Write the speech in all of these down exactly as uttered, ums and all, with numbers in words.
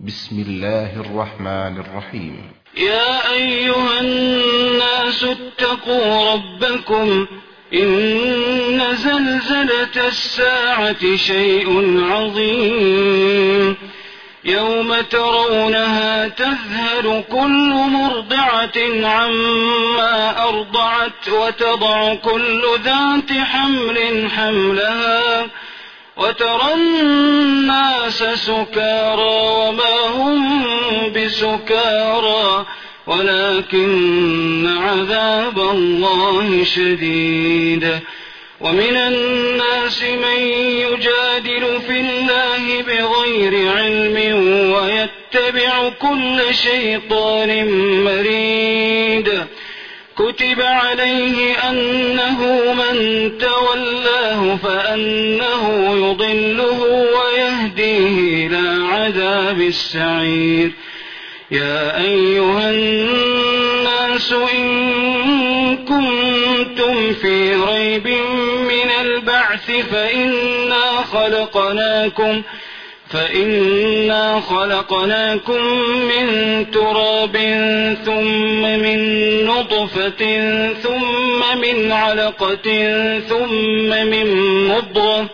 بسم الله الرحمن الرحيم. يا أيها الناس اتقوا ربكم إن زلزلة الساعة شيء عظيم يوم ترونها تذهل كل مرضعة عما أرضعت وتضع كل ذات حمل حملها وترى الناس سكارى وما هم بسكارى ولكن عذاب الله شديد. ومن الناس من يجادل في الله بغير علم ويتبع كل شيطان مريد كتب عليه أنه من تولاه فأنه يضله ويهديه إلى عذاب السعير. يا أيها الناس إن كنتم في ريب من البعث فإنا خلقناكم فإنا خلقناكم من تراب ثم من نطفة ثم من علقة ثم من مضغة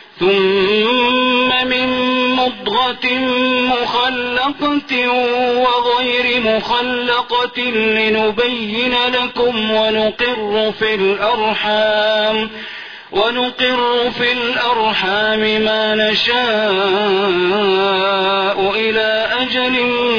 ثم من مضغة مخلقة وغير مخلقة لنبين لكم ونقر في الأرحام ونقر في الأرحام ما نشاء إلى أجل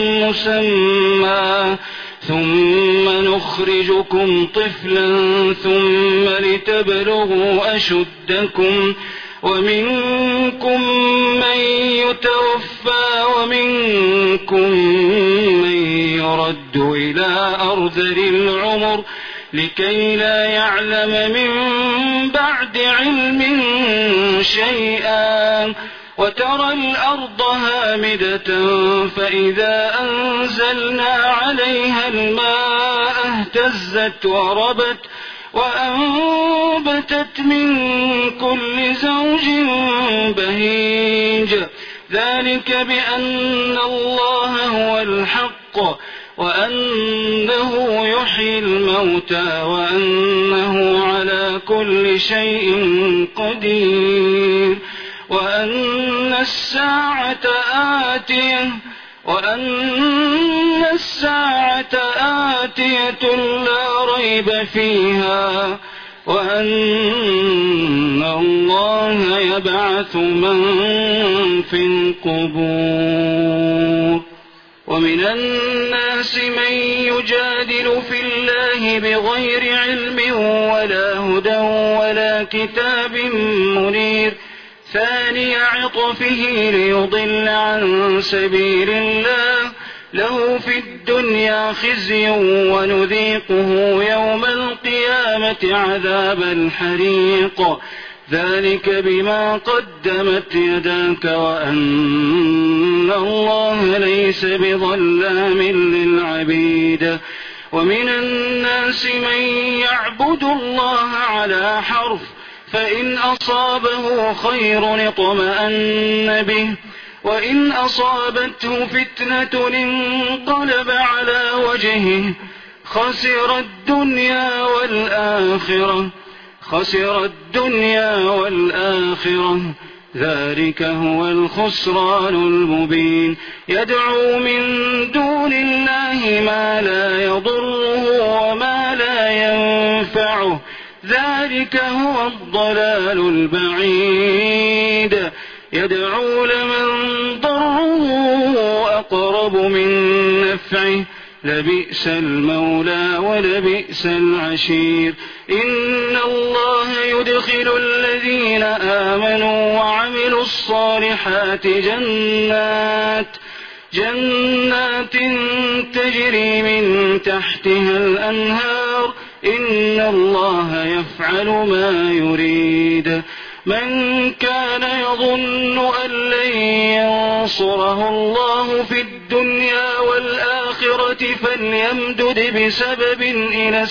مسمى ثم نخرجكم طفلا ثم لتبلغوا أشدكم ومنكم من يتوفى ومنكم من يرد إلى أرذل العمر لكي لا يعلم من بعد علم شيئا وترى الأرض هامدة فإذا أنزلنا عليها الماء اهتزت وربت وأنبتت من كل زوج بهيج ذلك بأن الله هو الحق وأنه يحيي الموتى وأنه على كل شيء قدير وأن الساعة آتية وأن الساعة آتية لا ريب فيها وأن الله يبعث من في القبور. ومن الناس من يجادل في الله بغير علم ولا هدى ولا كتاب منير ثاني عطفه ليضل عن سبيل الله له في الدنيا خزي ونذيقه يوم القيامة عذاب الحريق ذلك بما قدمت يداك وأن الله ليس بظلام للعبيد. ومن الناس من يعبد الله على حرف فإن أصابه خير اطمأن به وإن أصابته فتنة انقلب على وجهه خسر الدنيا والآخرة خسر الدنيا والآخرة ذلك هو الخسران المبين. يدعو من دون الله ما لا يضره وما لا ينفعه ذلك هو الضلال البعيد. يدعو لمن ضره أقرب من نفعه لبئس المولى ولبئس العشير. إن الله يدخل الذين آمنوا وعملوا الصالحات جنات جنات تجري من تحتها الأنهار إن الله يفعل ما يريد. من كان يظن أن لن ينصره الله في الدنيا والآخرة فليمدد بسبب إلى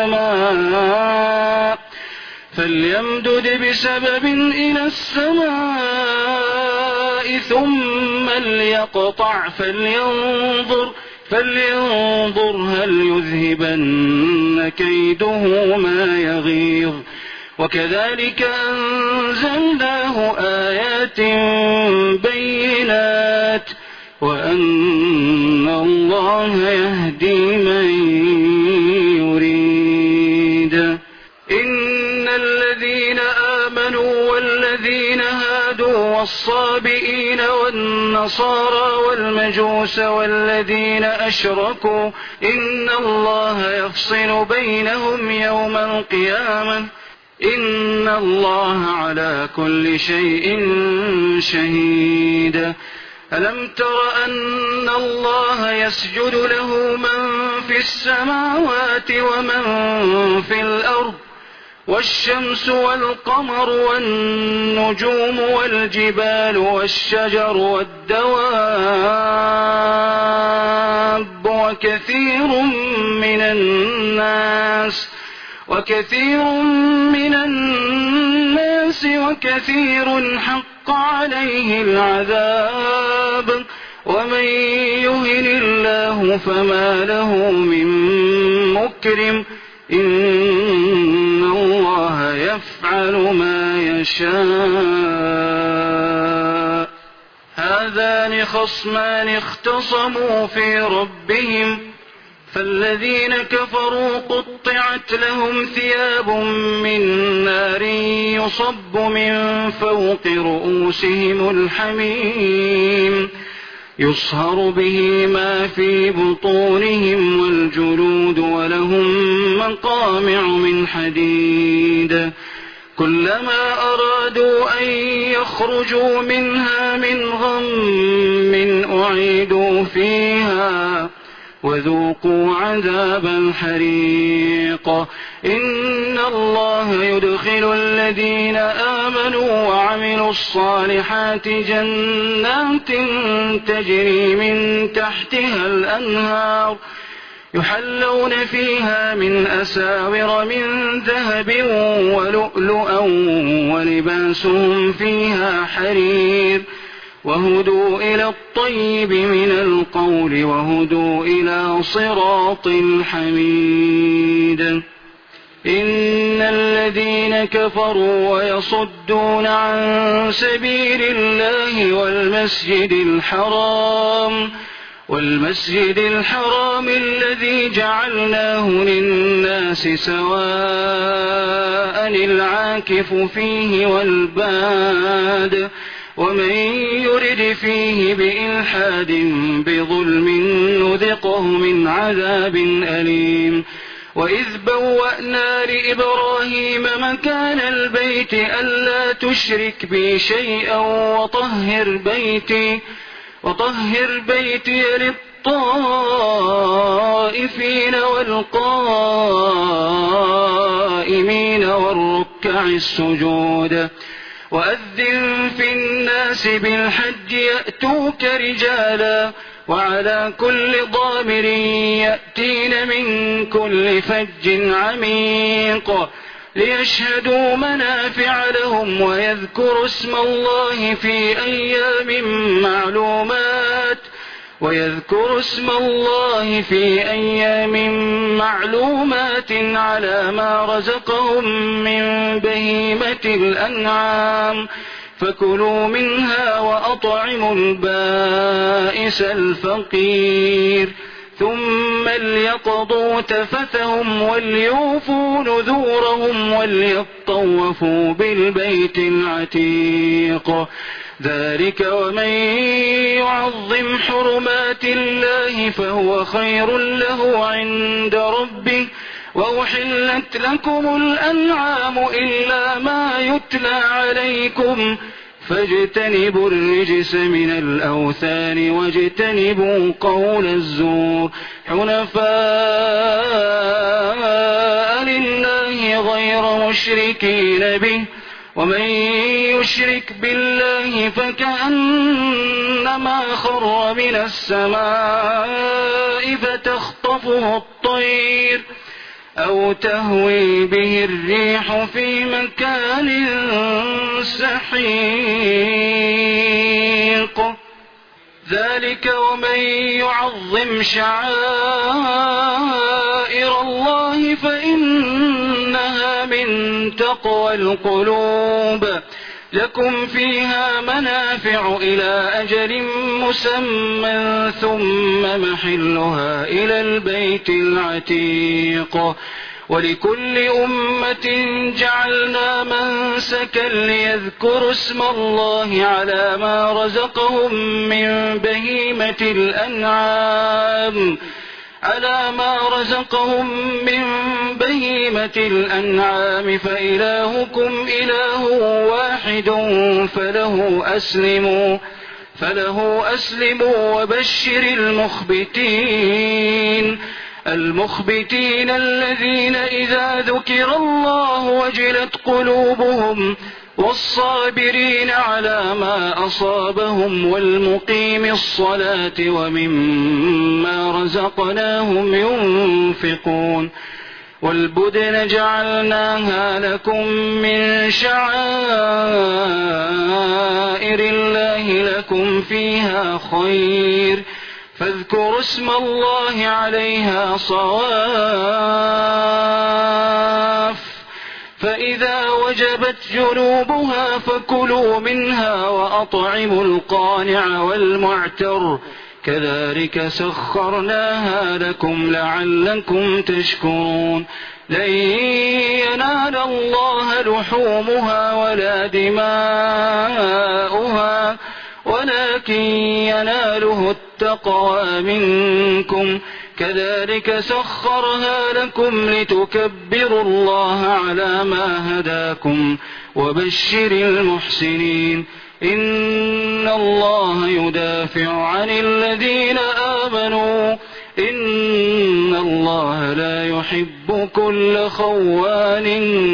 السماء فليمدد بسبب إلى السماء السماء ثم ليقطع فلينظر فلينظر هل يذهبن كيده ما يغيظ وكذلك أنزلناه آيات بينات وأن الله يهدي من يريد. إن الذين آمنوا والذين هادوا والصابئين والنصارى والمجوس والذين أشركوا إن الله يفصل بينهم يوم القيامة إن الله على كل شيء شهيد. ألم تر أن الله يسجد له من في السماوات ومن في الأرض والشمس والقمر والنجوم والجبال والشجر والدواب وكثير من الناس وكثير من الناس وكثير حق عليه العذاب ومن يهن الله فما له من مكرم إن الله يفعل ما يشاء. هذان خصمان اختصموا في ربهم فالذين كفروا قطعت لهم ثياب من نار يصب من فوق رؤوسهم الحميم يصهر به ما في بطونهم والجلود ولهم مقامع من حديد كلما أرادوا أن يخرجوا منها من غم أعيدوا فيها وذوقوا عذاب الحريق. إن الله يدخل الذين آمنوا وعملوا الصالحات جنات تجري من تحتها الأنهار يحلون فيها من أساور من ذهب ولؤلؤا ولباسهم فيها حرير وهدوا إلى الطيب من القول وهدوا إلى صراط الحميد. إن الذين كفروا ويصدون عن سبيل الله والمسجد الحرام والمسجد الحرام الذي جعلناه للناس سواء العاكف فيه والباد ومن يرد فيه بإلحاد بظلم نذقه من عذاب أليم. وإذ بوأنا لإبراهيم مكان البيت ألا تشرك بي شيئا وطهر بيتي وطهر بيتي للطائفين والقائمين والركع السجود وأذن في الناس بالحج يأتوك رجالا وعلى كل ضامر يأتين من كل فج عميق ليشهدوا منافع لهم ويذكروا اسم الله في أيام معلومات ويذكروا اسم الله في أيام معلومات على ما رزقهم من بهيمة الأنعام فكلوا منها وأطعموا البائس الفقير ثم ليقضوا تفثهم وليوفوا نذورهم وليطوفوا بالبيت العتيق ذلك ومن يعظم حرمات الله فهو خير له عند ربه وأحلت لكم الأنعام إلا ما يتلى عليكم فاجتنبوا الرجس من الأوثان واجتنبوا قول الزور حنفاء لله غير مشركين به ومن يشرك بالله فكأنما خر من السماء فتخطفه الطير أو تهوي به الريح في مكان سحيق ذلك ومن يعظم شعائر الله فإنها من تقوى القلوب لكم فيها منافع إلى أجل مسمى ثم محلها إلى البيت العتيق ولكل أمة جعلنا منسكا ليذكروا اسم الله على ما رزقهم من بهيمة الأنعام على ما رزقهم من بهيمة الأنعام فإلهكم إله واحد فله أسلموا فله أسلموا وبشر المخبتين المخبتين الذين إذا ذكر الله وجلت قلوبهم والصابرين على ما أصابهم والمقيم الصلاة ومما رزقناهم ينفقون والبدن جعلناها لكم من شعائر الله لكم فيها خير فاذكروا اسم الله عليها صواف فإذا وجبت جنوبها فكلوا منها وأطعموا القانع والمعتر كذلك سخرناها لكم لعلكم تشكرون لن ينال الله لحومها ولا دماؤها ولكن يناله التقوى منكم كذلك سخرها لكم لتكبروا الله على ما هداكم وبشر المحسنين إن الله يدافع عن الذين آمنوا إن الله لا يحب كل خوان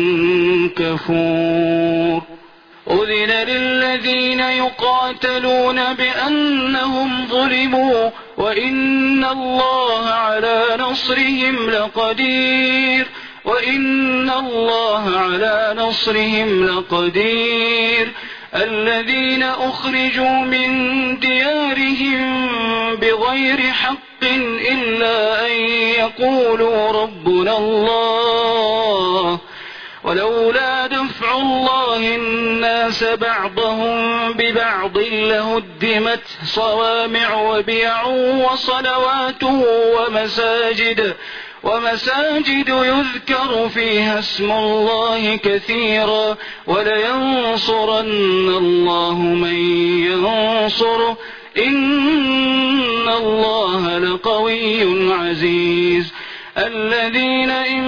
كفور أذن للذين يقاتلون بأنهم ظلموا وإن الله على نصرهم لقدير وإن الله على نصرهم لقدير الذين أخرجوا من ديارهم بغير حق إلا أن يقولوا ربنا الله ولولا دفع الله الناس بعضهم ببعض لهدمت صوامع وبيع وصلوات ومساجد ومساجد يذكر فيها اسم الله كثيرا ولينصرن الله من ينصره إن الله لقوي عزيز الذين إن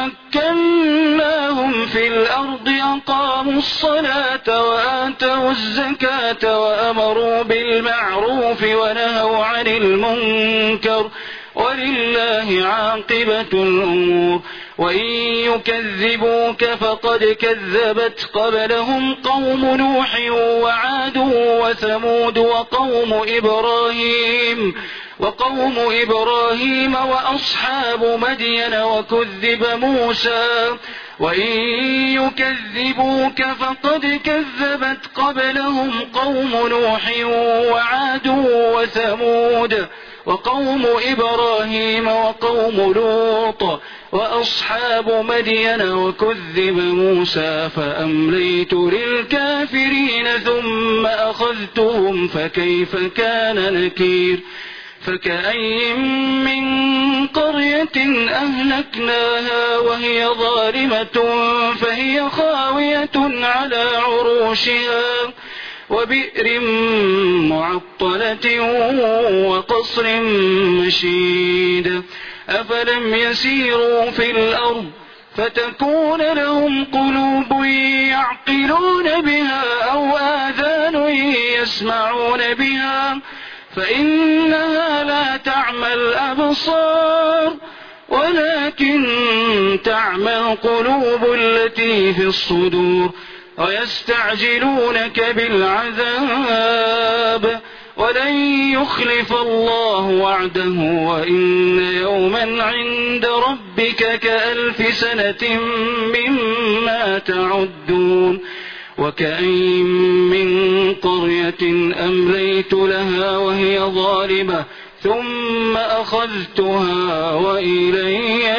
مكناهم في الأرض أقاموا الصلاة وآتوا الزكاة وأمروا بالمعروف ونهوا عن المنكر ولله عاقبة الأمور وإن يكذبوك فقد كذبت قبلهم قوم نوح وعاد وثمود وقوم إبراهيم وقوم إبراهيم وأصحاب مدين وكذب موسى وإن يكذبوك فقد كذبت قبلهم قوم نوح وعاد وثمود وقوم إبراهيم وقوم لوط وأصحاب مدين وكذب موسى فأمليت للكافرين ثم أخذتهم فكيف كان نكير فكأي من قرية أهلكناها وهي ظالمة فهي خاوية على عروشها وبئر معطلة وقصر مشيد أفلم يسيروا في الأرض فتكون لهم قلوب يعقلون بها أو آذان يسمعون بها فإنها لا تعمى الأبصار ولكن تعمى القلوب التي في الصدور ويستعجلونك بالعذاب ولن يخلف الله وعده وإن يوما عند ربك كألف سنة مما تعدون وكأين من قرية أمليت لها وهي ظالمة ثم أخذتها وإلي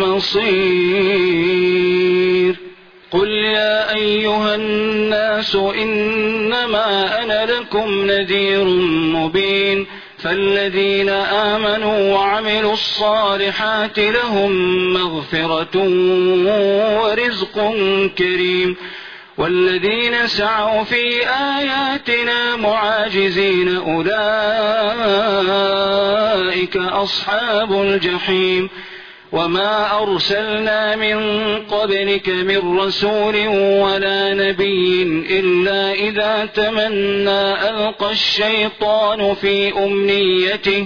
المصير قل يا أيها الناس إنما أنا لكم نذير مبين فالذين آمنوا وعملوا الصالحات لهم مغفرة ورزق كريم والذين سعوا في آياتنا معاجزين أولئك أصحاب الجحيم وما أرسلنا من قبلك من رسول ولا نبي إلا إذا تمنى ألقى الشيطان في أمنيته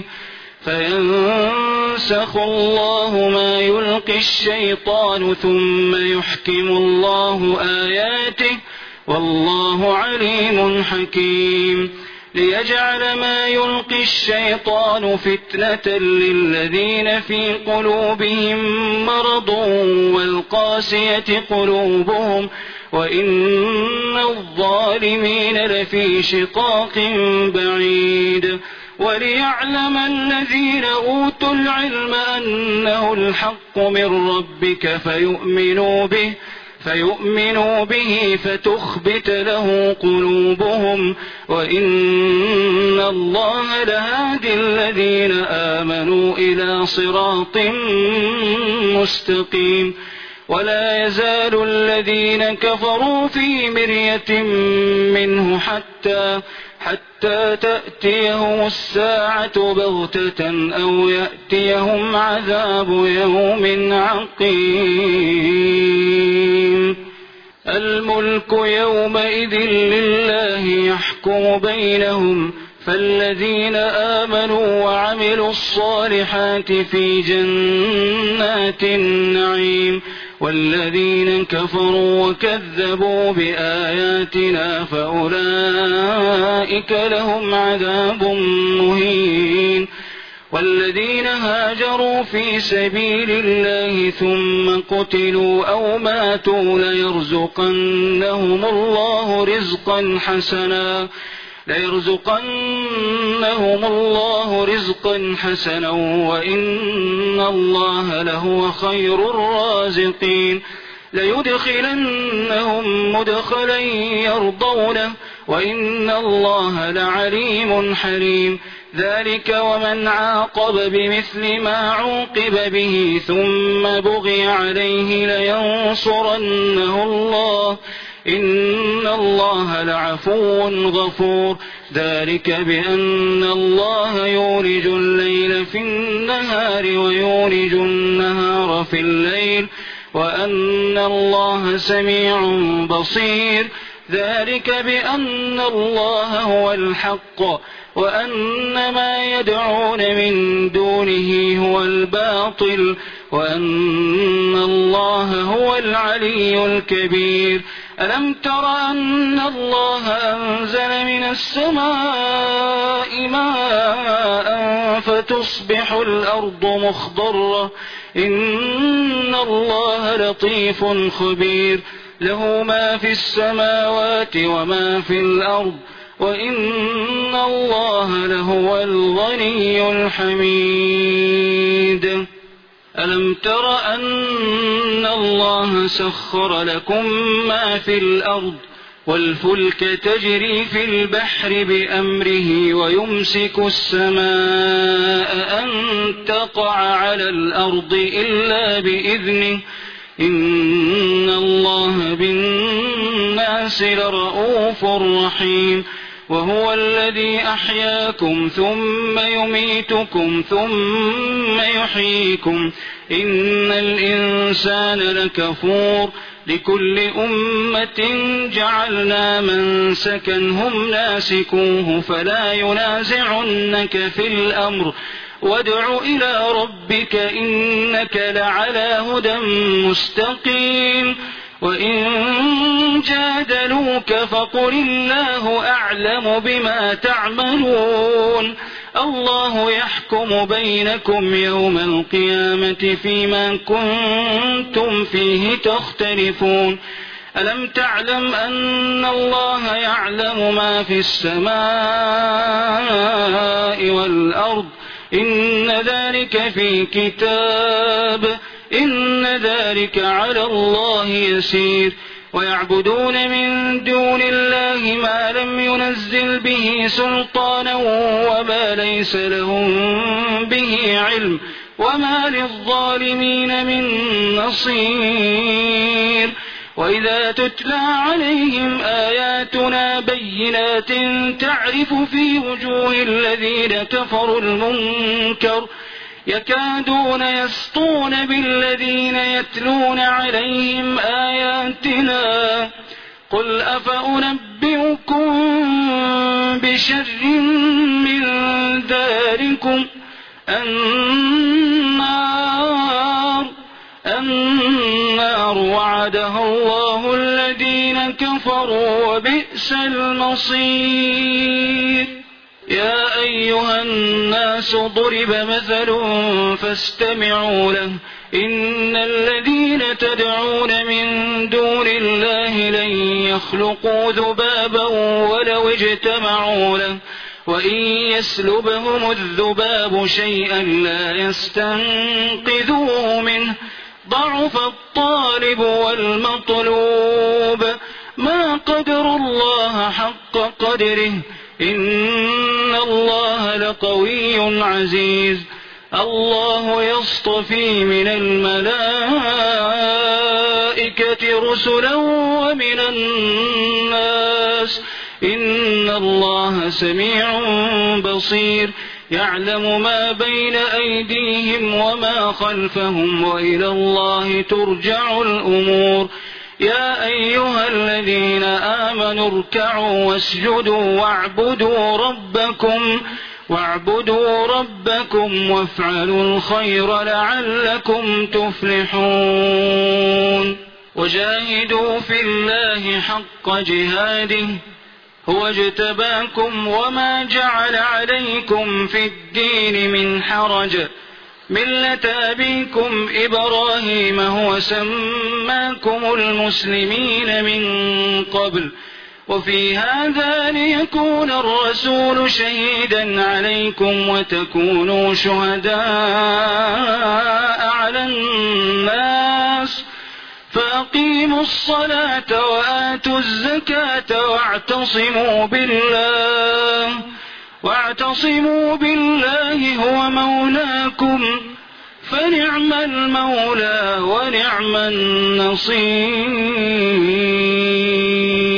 فينسخ الله ما يلقي الشيطان ثم يحكم الله آياته والله عليم حكيم ليجعل ما يلقي الشيطان فتنة للذين في قلوبهم مرض والقاسية قلوبهم وإن الظالمين لفي شقاق بعيد وليعلم الذين أوتوا العلم أنه الحق من ربك فيؤمنوا به فيؤمنوا به فتخبت له قلوبهم وإن الله لهادي الذين آمنوا إلى صراط مستقيم ولا يزال الذين كفروا في مرية منه حتى حتى تأتيهم الساعة بغتة أو يأتيهم عذاب يوم عقيم الملك يومئذ لله يحكم بينهم فالذين آمنوا وعملوا الصالحات في جنات النعيم والذين كفروا وكذبوا بآياتنا فأولئك لهم عذاب مهين والذين هاجروا في سبيل الله ثم قتلوا أو ماتوا ليرزقنهم الله رزقا حسنا ليرزقنهم الله رزقا حسنا وإن الله لهو خير الرازقين ليدخلنهم مدخلا يرضونه وإن الله لعليم حليم ذلك ومن عاقب بمثل ما عوقب به ثم بغي عليه لينصرنه الله إن الله لعفو غفور ذلك بأن الله يولج الليل في النهار ويولج النهار في الليل وأن الله سميع بصير ذلك بأن الله هو الحق وأن ما يدعون من دونه هو الباطل وأن الله هو العلي الكبير ألم تر أن الله أنزل من السماء ماء فتصبح الأرض مخضرة إن الله لطيف خبير له ما في السماوات وما في الأرض وإن الله لهو الغني الحميد ألم تر أن الله سخر لكم ما في الأرض والفلك تجري في البحر بأمره ويمسك السماء أن تقع على الأرض إلا بإذنه إن الله بالناس لرؤوف رحيم وهو الذي أحياكم ثم يميتكم ثم يحييكم إن الإنسان لكفور لكل أمة جعلنا منسكا هم ناسكوه فلا ينازعنك في الأمر وادع إلى ربك إنك لعلى هدى مستقيم وإن جادلوك فقل الله أعلم بما تعملون الله يحكم بينكم يوم القيامة فيما كنتم فيه تختلفون ألم تعلم أن الله يعلم ما في السماء والأرض إن ذلك في كتاب إن ذلك على الله يسير ويعبدون من دون الله ما لم ينزل به سلطانا وما ليس لهم به علم وما للظالمين من نصير وإذا تتلى عليهم آياتنا بينات تعرف في وجوه الذين كفروا المنكر يكادون يسطون بالذين يتلون عليهم آياتنا قل أفأنبئكم بشر من ذلكم النار النار وعدها الله الذين كفروا وبئس المصير يا أيها الناس ضرب مثل فاستمعوا له إن الذين تدعون من دون الله لن يخلقوا ذبابا ولو اجتمعوا له وإن يسلبهم الذباب شيئا لا يستنقذوه منه ضعف الطالب والمطلوب ما قدر الله حق قدره إن الله لقوي عزيز الله يصطفي من الملائكة رسلا ومن الناس إن الله سميع بصير يعلم ما بين أيديهم وما خلفهم وإلى الله ترجع الأمور يا أيها الذين آمنوا اركعوا واسجدوا واعبدوا ربكم واعبدوا ربكم وافعلوا الخير لعلكم تفلحون وجاهدوا في الله حق جهاده هو اجتباكم وما جعل عليكم في الدين من حرج ملة أبيكم إبراهيم هو سماكم المسلمين من قبل وفي هذا ليكون الرسول شهيدا عليكم وتكونوا شهداء على الناس فأقيموا الصلاة وآتوا الزكاة واعتصموا بالله واعتصموا بالله هو مولاكم فنعم المولى ونعم النصير